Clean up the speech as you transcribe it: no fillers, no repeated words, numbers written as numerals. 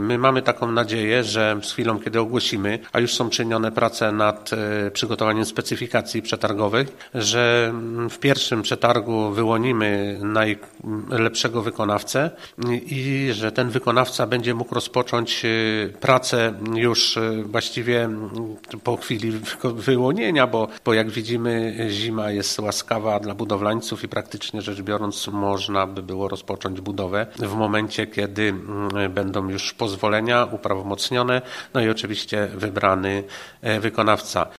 My mamy taką nadzieję, że z chwilą, kiedy ogłosimy, a już są czynione prace nad przygotowaniem specyfikacji przetargowych, że w pierwszym przetargu wyłonimy najlepszego wykonawcę i że ten wykonawca będzie mógł rozpocząć pracę już właściwie po chwili wyłonienia, bo jak widzimy, zima jest łaskawa dla budowlańców i praktycznie rzecz biorąc można by było rozpocząć budowę w momencie, kiedy będą już pozwolenia uprawomocnione, no i oczywiście wybrany wykonawca.